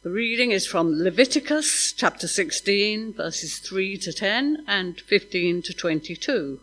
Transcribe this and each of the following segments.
The reading is from Leviticus chapter 16, verses 3 to 10 and 15 to 22.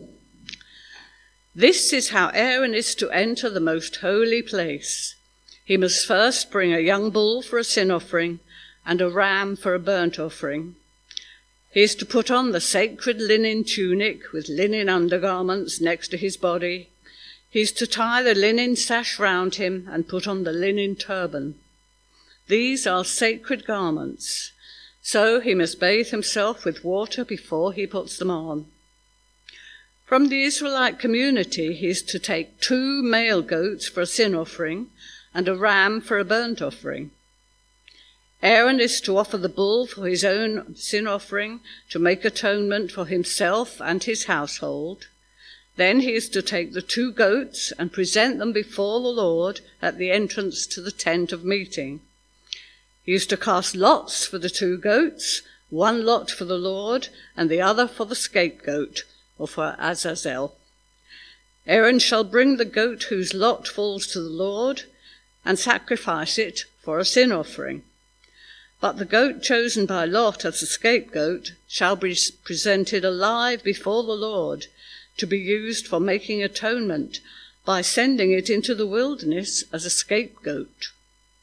This is how Aaron is to enter the most holy place. He must first bring a young bull for a sin offering and a ram for a burnt offering. He is to put on the sacred linen tunic with linen undergarments next to his body. He is to tie the linen sash round him and put on the linen turban. These are sacred garments, so he must bathe himself with water before he puts them on. From the Israelite community, he is to take 2 male goats for a sin offering and a ram for a burnt offering. Aaron is to offer the bull for his own sin offering to make atonement for himself and his household. Then he is to take the 2 goats and present them before the Lord at the entrance to the tent of meeting. He is to cast lots for the 2 goats, 1 lot for the Lord and the other for the scapegoat, or for Azazel. Aaron shall bring the goat whose lot falls to the Lord and sacrifice it for a sin offering. But the goat chosen by lot as a scapegoat shall be presented alive before the Lord to be used for making atonement by sending it into the wilderness as a scapegoat.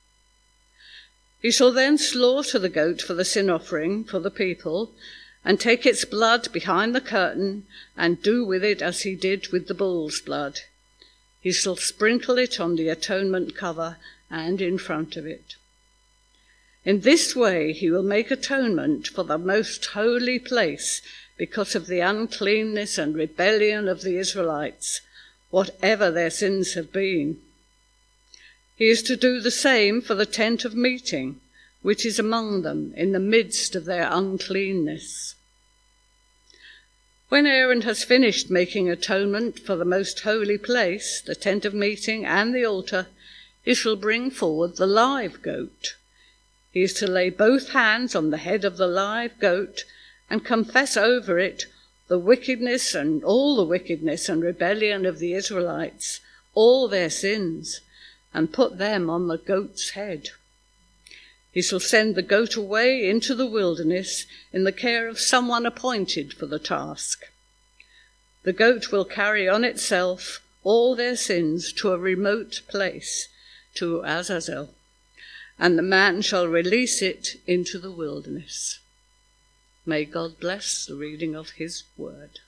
He shall then slaughter the goat for the sin offering for the people and take its blood behind the curtain and do with it as he did with the bull's blood. He shall sprinkle it on the atonement cover and in front of it. In this way he will make atonement for the most holy place because of the uncleanness and rebellion of the Israelites, whatever their sins have been. He is to do the same for the tent of meeting, which is among them in the midst of their uncleanness. When Aaron has finished making atonement for the most holy place, the tent of meeting and the altar, he shall bring forward the live goat. He is to lay both hands on the head of the live goat and confess over it the wickedness and rebellion of the Israelites, all their sins, and put them on the goat's head. He shall send the goat away into the wilderness in the care of someone appointed for the task. The goat will carry on itself all their sins to a remote place, to Azazel, and the man shall release it into the wilderness. May God bless the reading of his word.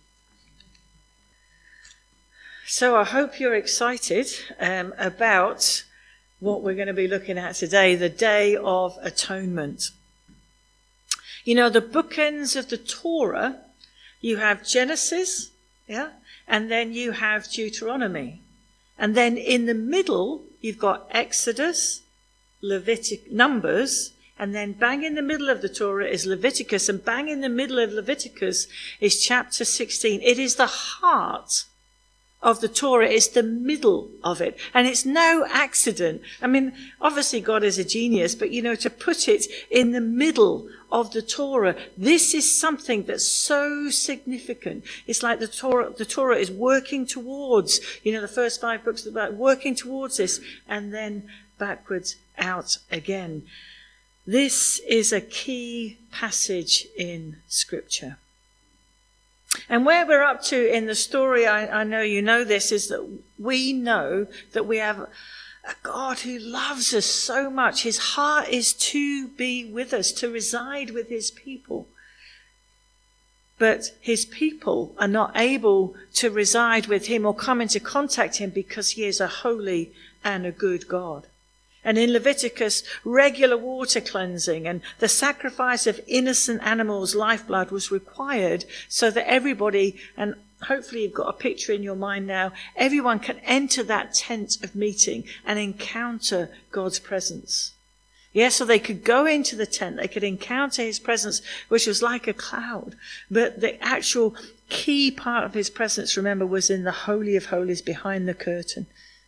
So I hope you're excited about what we're going to be looking at today, the Day of Atonement. You know, the bookends of the Torah, you have Genesis, and then you have Deuteronomy. And then in the middle, you've got Exodus, Numbers, and then bang in the middle of the Torah is Leviticus, and bang in the middle of Leviticus is chapter 16. It is the heart of the Torah. It's the middle of it. And it's no accident. I mean, obviously God is a genius, but to put it in the middle of the Torah, this is something that's so significant. It's like the Torah is working towards, the first 5 books are about working towards this, and then backwards out again. This is a key passage in Scripture. And where we're up to in the story, I know you know this, is that we know that we have a God who loves us so much. His heart is to be with us, to reside with his people. But his people are not able to reside with him or come into contact with him because he is a holy and a good God. And in Leviticus, regular water cleansing and the sacrifice of innocent animals' lifeblood was required so that everybody, and hopefully you've got a picture in your mind now, everyone can enter that tent of meeting and encounter God's presence. Yes, so they could go into the tent, they could encounter his presence, which was like a cloud. But the actual key part of his presence, remember, was in the Holy of Holies behind the curtain.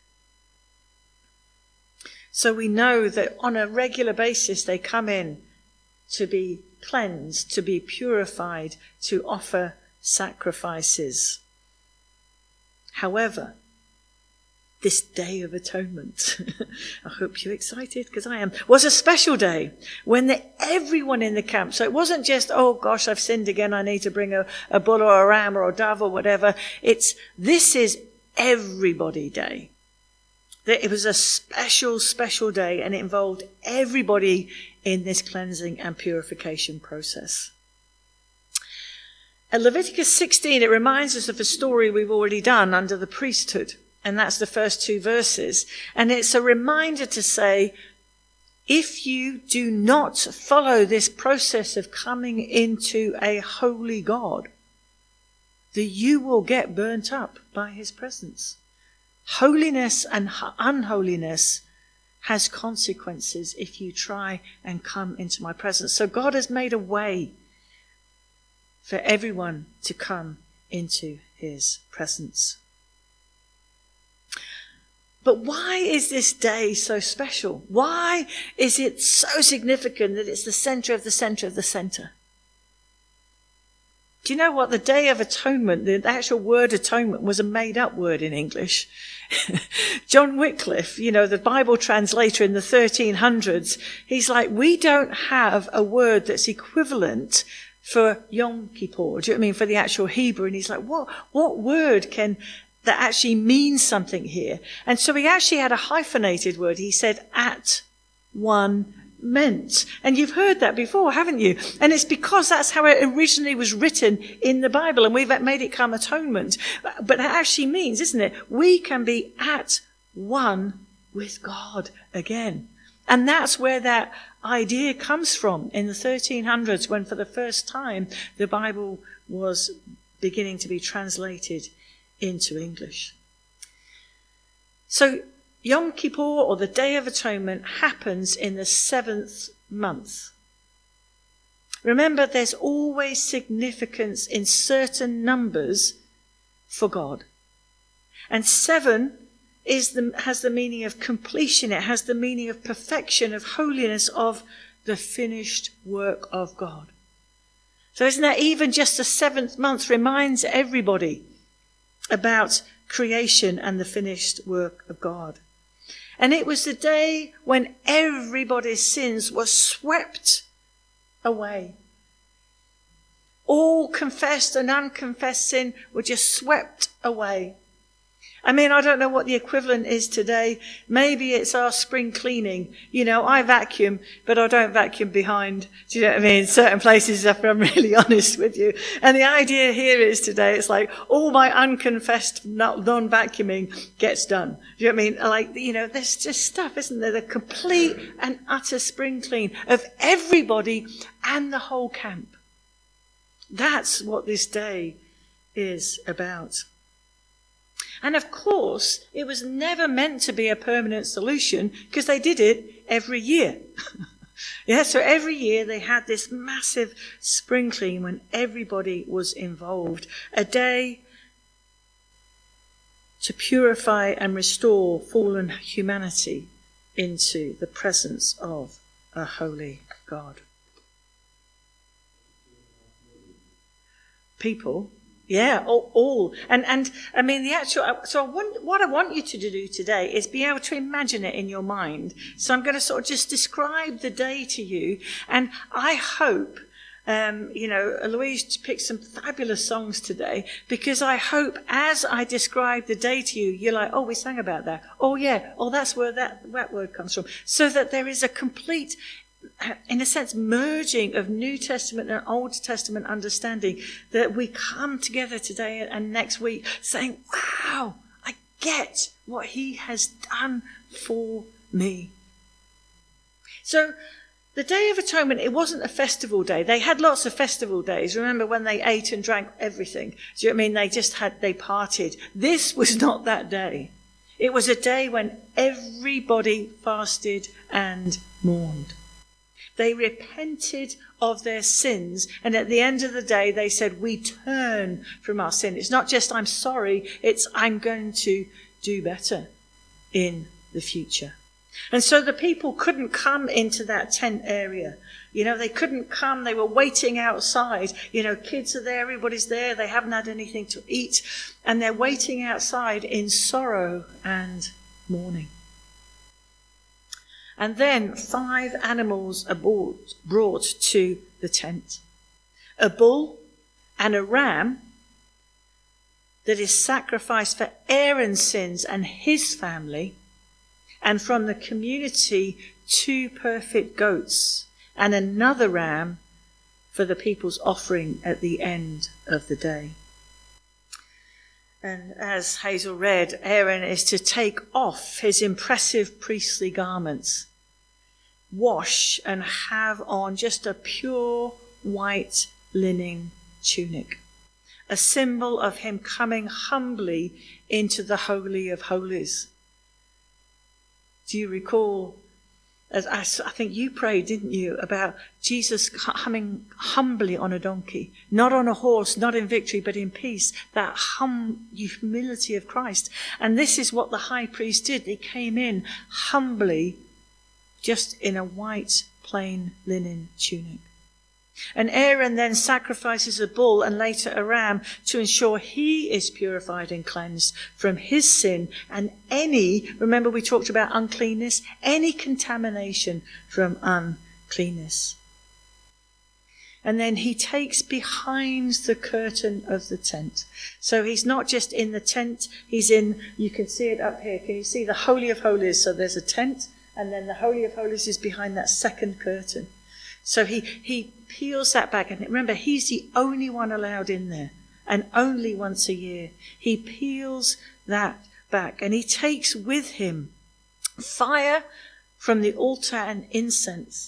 So we know that on a regular basis they come in to be cleansed, to be purified, to offer sacrifices. However, this Day of Atonement, I hope you're excited because I am, was a special day when everyone in the camp, so it wasn't just, oh gosh, I've sinned again, I need to bring a bull or a ram or a dove or whatever. This is everybody day. It was a special, special day, and it involved everybody in this cleansing and purification process. At Leviticus 16, it reminds us of a story we've already done under the priesthood. And that's the first 2 verses. And it's a reminder to say, if you do not follow this process of coming into a holy God, that you will get burnt up by his presence. Holiness and unholiness has consequences if you try and come into my presence. So God has made a way for everyone to come into his presence. But why is this day so special? Why is it so significant that it's the center of the center of the center? Do you know what? The Day of Atonement, the actual word atonement, was a made-up word in English. John Wycliffe, the Bible translator in the 1300s, he's like, we don't have a word that's equivalent for Yom Kippur. Do you know what I mean? For the actual Hebrew. And he's like, what word that actually means something here? And so he actually had a hyphenated word. He said, at one meant. And you've heard that before, haven't you? And it's because that's how it originally was written in the Bible, and we've made it come atonement. But it actually means, isn't it? We can be at one with God again. And that's where that idea comes from in the 1300s, when for the first time the Bible was beginning to be translated into English. So Yom Kippur, or the Day of Atonement, happens in the 7th month. Remember, there's always significance in certain numbers for God. And 7 has the meaning of completion. It has the meaning of perfection, of holiness, of the finished work of God. So isn't that even just the 7th month reminds everybody about creation and the finished work of God. And it was the day when everybody's sins were swept away. All confessed and unconfessed sin were just swept away. I mean, I don't know what the equivalent is today. Maybe it's our spring cleaning. I vacuum, but I don't vacuum behind. Do you know what I mean? Certain places, if I'm really honest with you. And the idea here is today, it's like all my unconfessed non-vacuuming gets done. Do you know what I mean? There's just stuff, isn't there? The complete and utter spring clean of everybody and the whole camp. That's what this day is about. And of course, it was never meant to be a permanent solution, because they did it every year. So every year they had this massive spring clean when everybody was involved. A day to purify and restore fallen humanity into the presence of a holy God. People. Yeah, all. And I mean, what I want you to do today is be able to imagine it in your mind. So I'm going to sort of just describe the day to you. And I hope, Eloise picked some fabulous songs today, because I hope as I describe the day to you, you're like, oh, we sang about that. Oh, yeah. Oh, that's where that word comes from. So that there is a complete, in a sense, merging of New Testament and Old Testament understanding, that we come together today and next week saying, wow, I get what he has done for me. So the Day of Atonement, it wasn't a festival day. They had lots of festival days. Remember when they ate and drank everything? Do you know what I mean? They partied. This was not that day. It was a day when everybody fasted and mourned. They repented of their sins, and at the end of the day they said, we turn from our sin. It's not just I'm sorry, it's I'm going to do better in the future. And so the people couldn't come into that tent area. They couldn't come. They were waiting outside. Kids are there. Everybody's there. They haven't had anything to eat. And they're waiting outside in sorrow and mourning. And then 5 animals are brought to the tent. A bull and a ram that is sacrificed for Aaron's sins and his family. And from the community, 2 perfect goats and another ram for the people's offering at the end of the day. And as Hazel read, Aaron is to take off his impressive priestly garments, wash and have on just a pure white linen tunic, a symbol of him coming humbly into the Holy of Holies. Do you recall, as I think you prayed, didn't you, about Jesus coming humbly on a donkey, not on a horse, not in victory, but in peace, that humility of Christ. And this is what the high priest did. He came in humbly, just in a white, plain linen tunic. And Aaron then sacrifices a bull and later a ram to ensure he is purified and cleansed from his sin and remember we talked about uncleanness, any contamination from uncleanness. And then he takes behind the curtain of the tent. So he's not just in the tent, he's in, you can see it up here. Can you see the Holy of Holies? So there's a tent and then the Holy of Holies is behind that second curtain. So he peels that back. And remember, he's the only one allowed in there. And only once a year. He peels that back. And he takes with him fire from the altar and incense.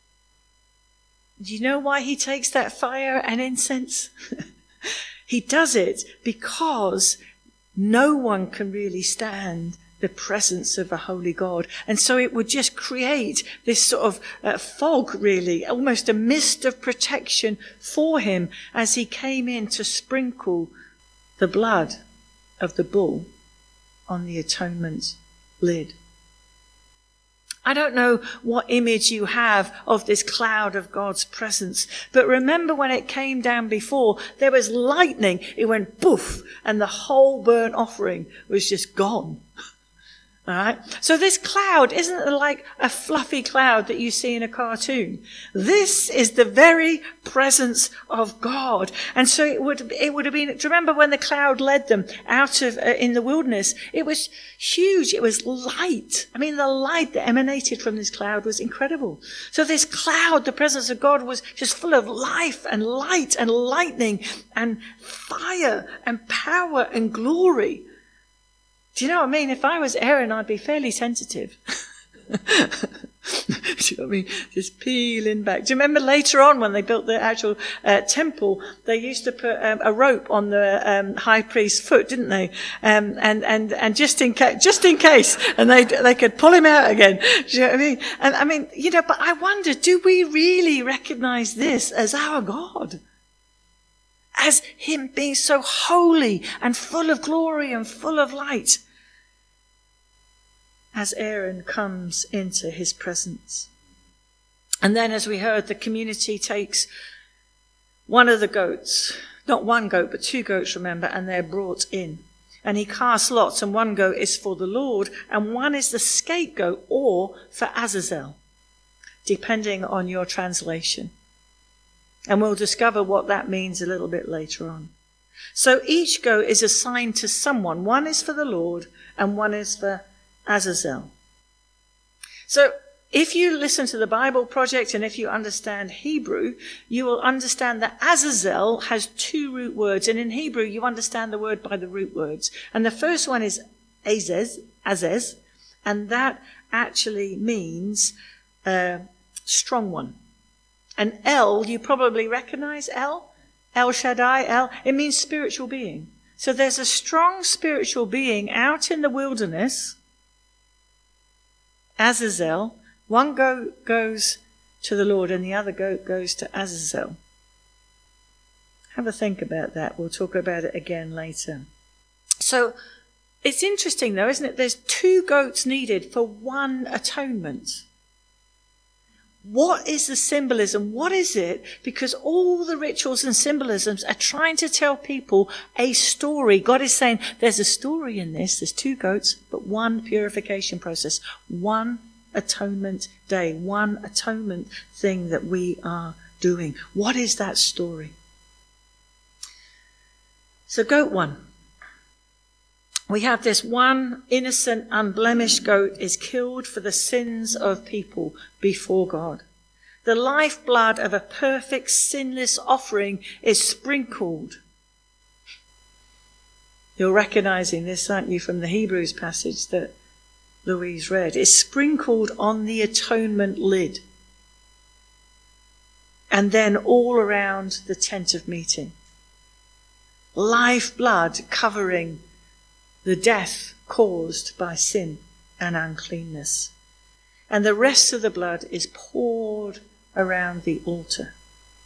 Do you know why he takes that fire and incense? He does it because no one can really stand the presence of a holy God. And so it would just create this sort of fog, really, almost a mist of protection for him as he came in to sprinkle the blood of the bull on the atonement lid. I don't know what image you have of this cloud of God's presence, but remember when it came down before, there was lightning. It went poof, and the whole burnt offering was just gone. All right. So this cloud isn't like a fluffy cloud that you see in a cartoon. This is the very presence of God. And so it would have been, do you remember when the cloud led them out of, in the wilderness? It was huge. It was light. I mean, the light that emanated from this cloud was incredible. So this cloud, the presence of God, was just full of life and light and lightning and fire and power and glory. Do you know what I mean? If I was Aaron, I'd be fairly sensitive. Do you know what I mean? Just peeling back. Do you remember later on when they built the actual temple, they used to put a rope on the high priest's foot, didn't they? And just in case, and they could pull him out again. Do you know what I mean? And I mean, but I wonder, do we really recognize this as our God? As him being so holy and full of glory and full of light, as Aaron comes into his presence. And then, as we heard, the community takes one of the goats, not one goat, but 2 goats, remember, and they're brought in. And he casts lots, and one goat is for the Lord, and one is the scapegoat, or for Azazel, depending on your translation. And we'll discover what that means a little bit later on. So each goat is assigned to someone. One is for the Lord and one is for Azazel. So if you listen to the Bible Project and if you understand Hebrew, you will understand that Azazel has 2 root words. And in Hebrew, you understand the word by the root words. And the first one is Azez, and that actually means strong one. And El, you probably recognize El Shaddai, El, it means spiritual being. So there's a strong spiritual being out in the wilderness, Azazel. One goat goes to the Lord and the other goat goes to Azazel. Have a think about that. We'll talk about it again later. So It's interesting though, isn't it? There's 2 goats needed for one atonement. What is the symbolism? What is it? Because all the rituals and symbolisms are trying to tell people a story. God is saying there's a story in this. There's 2 goats, but one purification process, one atonement day, one atonement thing that we are doing. What is that story? So goat 1. We have this one innocent, unblemished goat is killed for the sins of people before God. The lifeblood of a perfect, sinless offering is sprinkled. You're recognizing this, aren't you, from the Hebrews passage that Louise read? It's sprinkled on the atonement lid. And then all around the tent of meeting. Lifeblood covering the death caused by sin and uncleanness. And the rest of the blood is poured around the altar.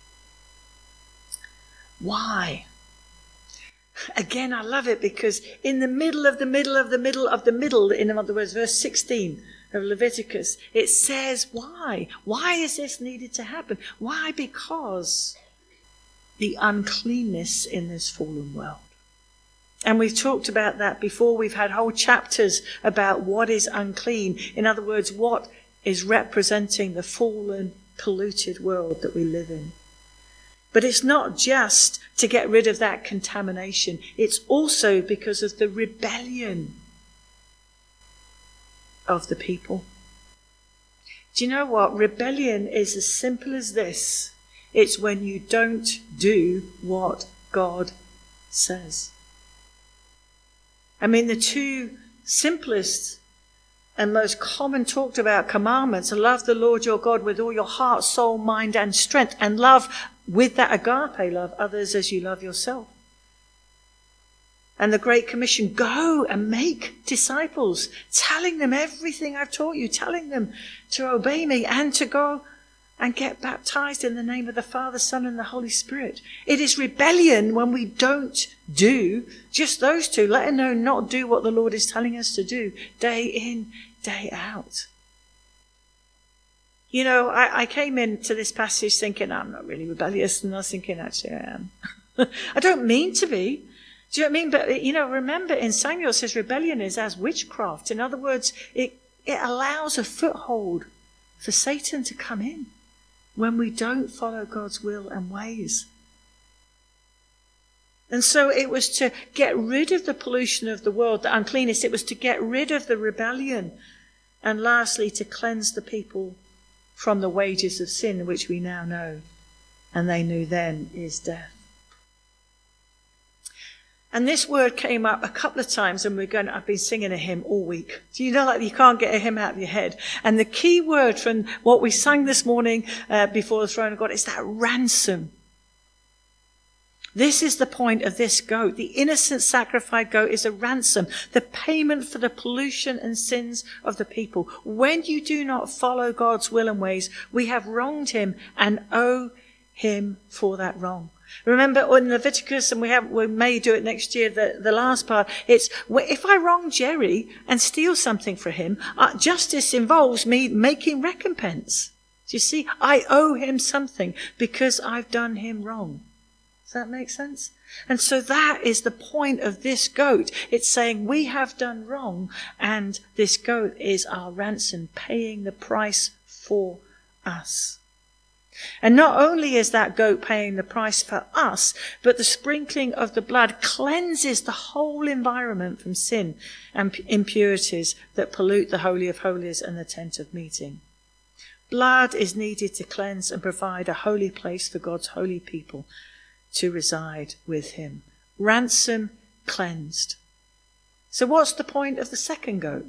Why? Again, I love it because in the middle of the middle of the middle of the middle, in other words, verse 16 of Leviticus, it says why. Why is this needed to happen? Why? Because the uncleanness in this fallen world. And we've talked about that before. We've had whole chapters about what is unclean. In other words, what is representing the fallen, polluted world that we live in. But it's not just to get rid of that contamination. It's also because of the rebellion of the people. Do you know what? Rebellion is as simple as this. It's when you don't do what God says. I mean, the 2 simplest and most common talked about commandments are love the Lord your God with all your heart, soul, mind, and strength, and love with that agape love others as you love yourself. And the Great Commission, go and make disciples, telling them everything I've taught you, telling them to obey me and to go and get baptized in the name of the Father, Son, and the Holy Spirit. It is rebellion when we don't do just those 2, let alone not do what the Lord is telling us to do day in, day out. You know, I came into this passage thinking, I'm not really rebellious, and I was thinking, actually, I am. I don't mean to be. Do you know what I mean? But, you know, remember in Samuel it says rebellion is as witchcraft. In other words, it allows a foothold for Satan to come in when we don't follow God's will and ways. And so it was to get rid of the pollution of the world, the uncleanness. It was to get rid of the rebellion. And lastly, to cleanse the people from the wages of sin, which we now know, and they knew then, is death. And this word came up a couple of times, and I've been singing a hymn all week. Do you know, like, you can't get a hymn out of your head? And the key word from what we sang this morning before the throne of God is that ransom. This is the point of this goat. The innocent sacrificed goat is a ransom, the payment for the pollution and sins of the people. When you do not follow God's will and ways, we have wronged him and owe him for that wrong. Remember in Leviticus, and we may do it next year, the last part, it's if I wrong Jerry and steal something for him, justice involves me making recompense. Do you see? I owe him something because I've done him wrong. Does that make sense? And so that is the point of this goat. It's saying we have done wrong, and this goat is our ransom, paying the price for us. And not only is that goat paying the price for us, but the sprinkling of the blood cleanses the whole environment from sin and impurities that pollute the Holy of Holies and the tent of meeting. Blood is needed to cleanse and provide a holy place for God's holy people to reside with him. Ransom, cleansed. So what's the point of the second goat?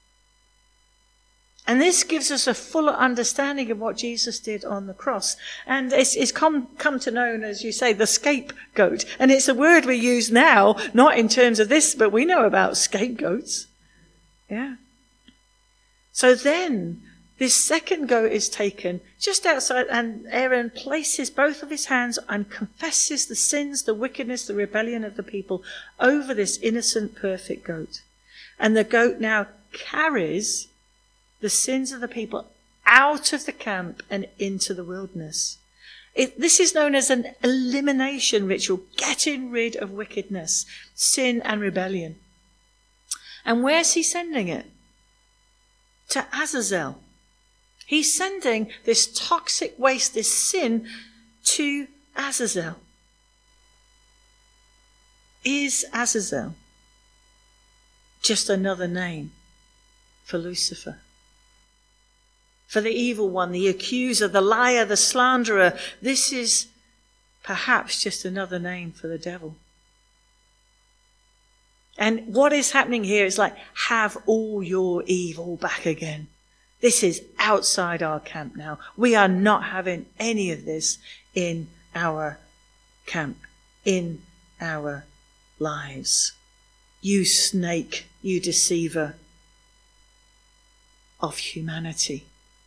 And this gives us a fuller understanding of what Jesus did on the cross. And it's come to known, as you say, the scapegoat. And it's a word we use now, not in terms of this, but we know about scapegoats. Yeah. So then, this second goat is taken just outside, and Aaron places both of his hands and confesses the sins, the wickedness, the rebellion of the people over this innocent, perfect goat. And the goat now carries the sins of the people out of the camp and into the wilderness. This is known as an elimination ritual, getting rid of wickedness, sin and rebellion. And where's he sending it? To Azazel. He's sending this toxic waste, this sin, to Azazel. Is Azazel just another name for Lucifer? For the evil one, the accuser, the liar, the slanderer. This is perhaps just another name for the devil. And what is happening here is like, have all your evil back again. This is outside our camp now. We are not having any of this in our camp, in our lives. You snake, you deceiver of humanity.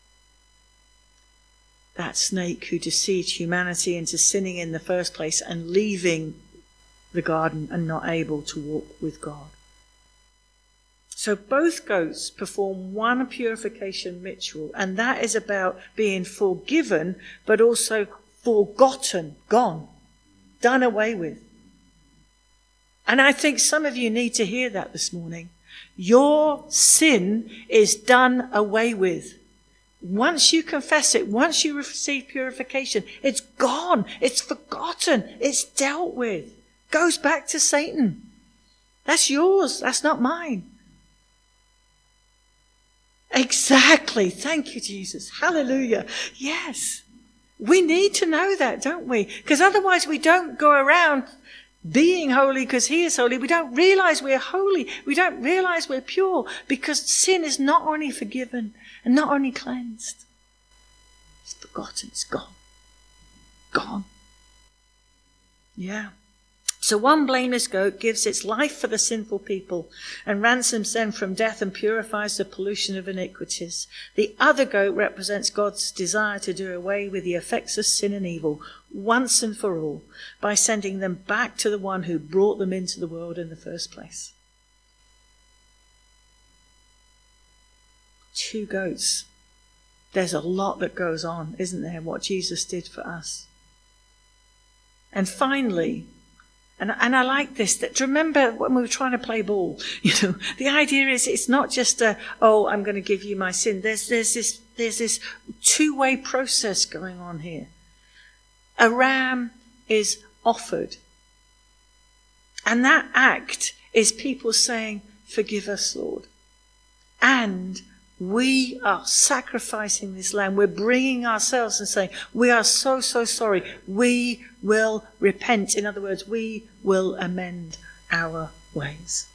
That snake who deceived humanity into sinning in the first place and leaving the garden and not able to walk with God. So both goats perform one purification ritual, and that is about being forgiven, but also forgotten, gone, done away with. And I think some of you need to hear that this morning. Your sin is done away with. Once you confess it, once you receive purification, it's gone, it's forgotten, it's dealt with. Goes back to Satan. That's yours, that's not mine. Exactly. Thank you, Jesus. Hallelujah. Yes. We need to know that, don't we? Because otherwise we don't go around being holy because he is holy. We don't realize we're holy. We don't realize we're pure because sin is not only forgiven and not only cleansed. It's forgotten. It's gone. Gone. Yeah. So one blameless goat gives its life for the sinful people and ransoms them from death and purifies the pollution of iniquities. The other goat represents God's desire to do away with the effects of sin and evil once and for all by sending them back to the one who brought them into the world in the first place. Two goats. There's a lot that goes on, isn't there, what Jesus did for us. And finally, and I like this, that remember when we were trying to play ball, the idea is it's not just I'm going to give you my sin. There's this two-way process going on here. A ram is offered. And that act is people saying, forgive us, Lord. And we are sacrificing this lamb. We're bringing ourselves and saying, we are so, so sorry. We will repent. In other words, we will amend our ways.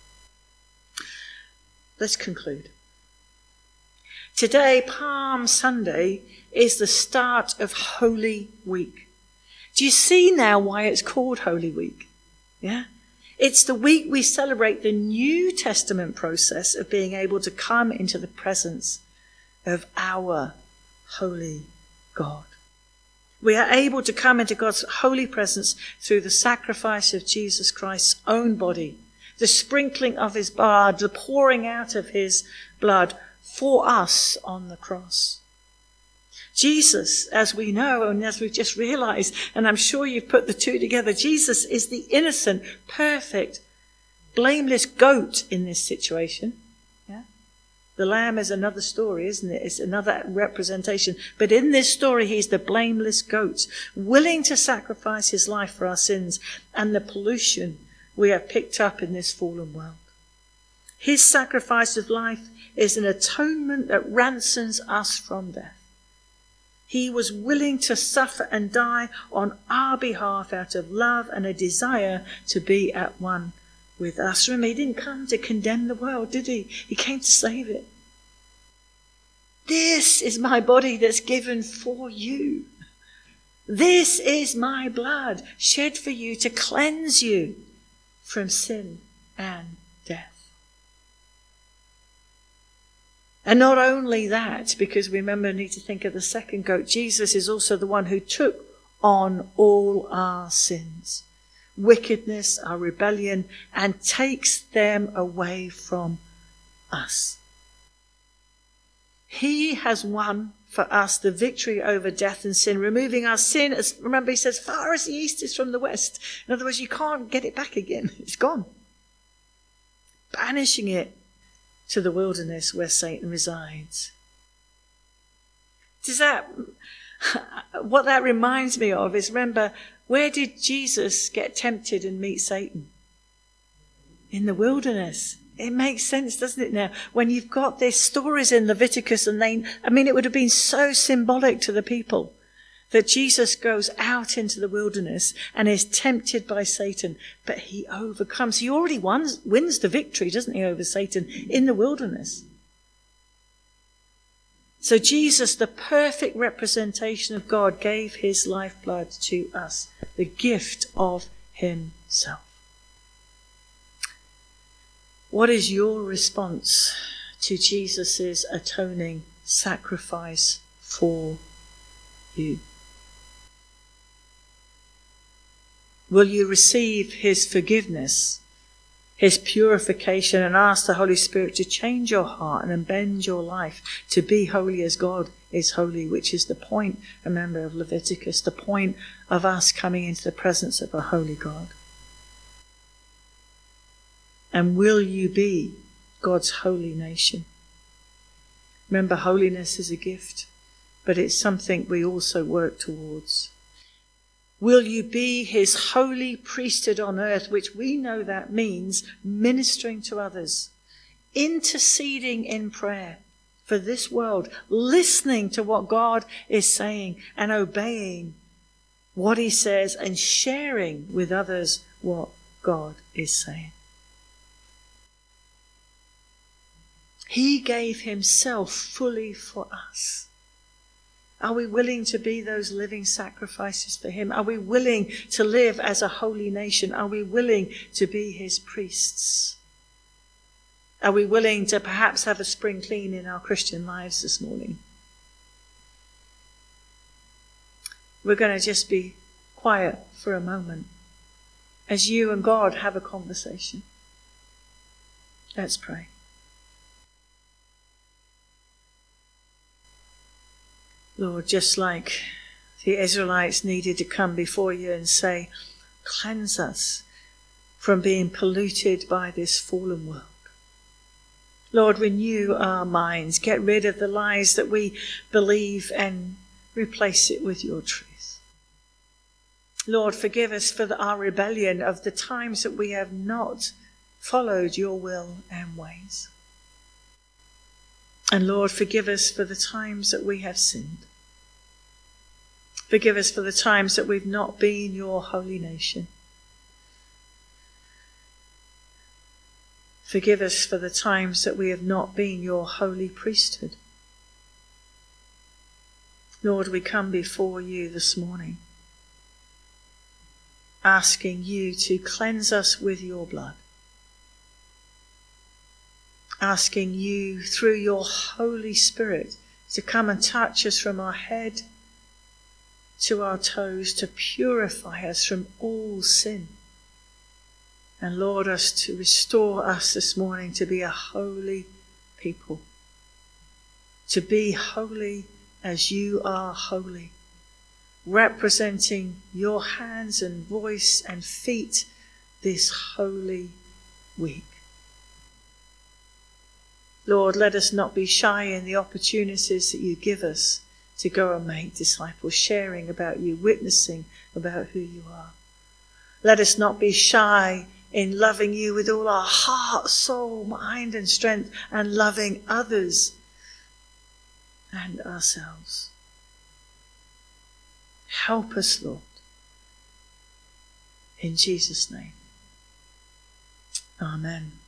Let's conclude. Today, Palm Sunday, is the start of Holy Week. Do you see now why it's called Holy Week? Yeah? It's the week we celebrate the New Testament process of being able to come into the presence of our holy God. We are able to come into God's holy presence through the sacrifice of Jesus Christ's own body, the sprinkling of his blood, the pouring out of his blood for us on the cross. Jesus, as we know and as we've just realized, and I'm sure you've put the two together, Jesus is the innocent, perfect, blameless goat in this situation. Yeah? The lamb is another story, isn't it? It's another representation. But in this story, he's the blameless goat, willing to sacrifice his life for our sins and the pollution we have picked up in this fallen world. His sacrifice of life is an atonement that ransoms us from death. He was willing to suffer and die on our behalf out of love and a desire to be at one with us. Remember, he didn't come to condemn the world, did he? He came to save it. This is my body that's given for you. This is my blood shed for you to cleanse you from sin and death. And not only that, because remember, we need to think of the second goat, Jesus is also the one who took on all our sins. wickedness, our rebellion, and takes them away from us. He has won for us the victory over death and sin, removing our sin, as remember he says, far as the east is from the west. In other words, you can't get it back again. It's gone. Banishing it to the wilderness where Satan resides. What that reminds me of is, remember, where did Jesus get tempted and meet Satan? In the wilderness. It makes sense, doesn't it now? When you've got these stories in Leviticus and it would have been so symbolic to the people that Jesus goes out into the wilderness and is tempted by Satan, but he overcomes. He already wins the victory, doesn't he, over Satan in the wilderness. So Jesus, the perfect representation of God, gave his lifeblood to us, the gift of himself. What is your response to Jesus' atoning sacrifice for you? Will you receive his forgiveness, his purification, and ask the Holy Spirit to change your heart and bend your life to be holy as God is holy, which is the point, remember, of Leviticus, the point of us coming into the presence of a holy God? And will you be God's holy nation? Remember, holiness is a gift, but it's something we also work towards. Will you be his holy priesthood on earth, which we know that means ministering to others, interceding in prayer for this world, listening to what God is saying and obeying what he says and sharing with others what God is saying? He gave himself fully for us. Are we willing to be those living sacrifices for him? Are we willing to live as a holy nation? Are we willing to be his priests? Are we willing to perhaps have a spring clean in our Christian lives this morning? We're going to just be quiet for a moment as you and God have a conversation. Let's pray. Lord, just like the Israelites needed to come before you and say, cleanse us from being polluted by this fallen world. Lord, renew our minds. Get rid of the lies that we believe and replace it with your truth. Lord, forgive us for our rebellion of the times that we have not followed your will and ways. And Lord, forgive us for the times that we have sinned. Forgive us for the times that we've not been your holy nation. Forgive us for the times that we have not been your holy priesthood. Lord, we come before you this morning, asking you to cleanse us with your blood. Asking you through your Holy Spirit to come and touch us from our head to our toes, to purify us from all sin. And Lord, us to restore us this morning to be a holy people. To be holy as you are holy. Representing your hands and voice and feet this holy week. Lord, let us not be shy in the opportunities that you give us to go and make disciples, sharing about you, witnessing about who you are. Let us not be shy in loving you with all our heart, soul, mind and strength, and loving others and ourselves. Help us, Lord. In Jesus' name. Amen.